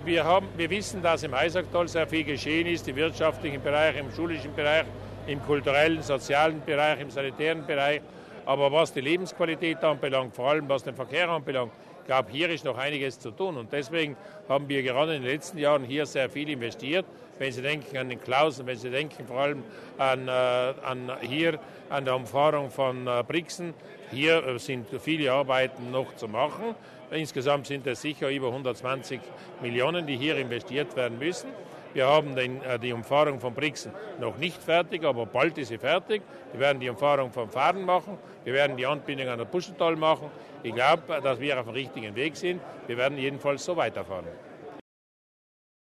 wir wissen, dass im Eisacktal sehr viel geschehen ist, im wirtschaftlichen Bereich, im schulischen Bereich, im kulturellen, sozialen Bereich, im sanitären Bereich. Aber was die Lebensqualität anbelangt, vor allem was den Verkehr anbelangt, ich glaube, hier ist noch einiges zu tun. Und deswegen haben wir gerade in den letzten Jahren hier sehr viel investiert. Wenn Sie denken an den Klausen, wenn Sie denken vor allem an der Umfahrung von Brixen, hier sind viele Arbeiten noch zu machen. Insgesamt sind es sicher über 120 Millionen, die hier investiert werden müssen. Wir haben die Umfahrung von Brixen noch nicht fertig, aber bald ist sie fertig. Wir werden die Umfahrung von Fahren machen. Wir werden die Anbindung an der Puschental machen. Ich glaube, dass wir auf dem richtigen Weg sind. Wir werden jedenfalls so weiterfahren.